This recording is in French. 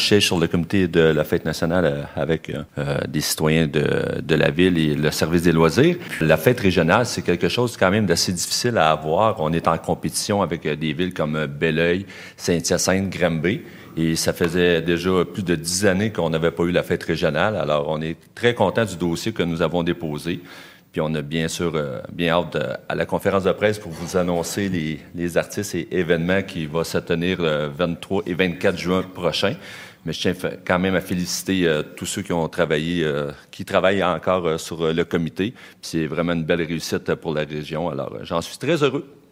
siège sur le comité de la fête nationale avec des citoyens de la ville et le service des loisirs. La fête régionale, c'est quelque chose quand même d'assez difficile à avoir. On est en compétition avec des villes comme Belleuil, Saint-Hyacinthe, Granby. Et ça faisait déjà plus de 10 années qu'on n'avait pas eu la fête régionale. Alors, on est très content du dossier que nous avons déposé. Puis on a bien sûr bien hâte à la conférence de presse pour vous annoncer les artistes et événements qui vont se tenir le 23 et 24 juin prochain. Mais je tiens quand même à féliciter tous ceux qui ont travaillé, qui travaillent encore sur le comité. Puis c'est vraiment une belle réussite pour la région. Alors, j'en suis très heureux.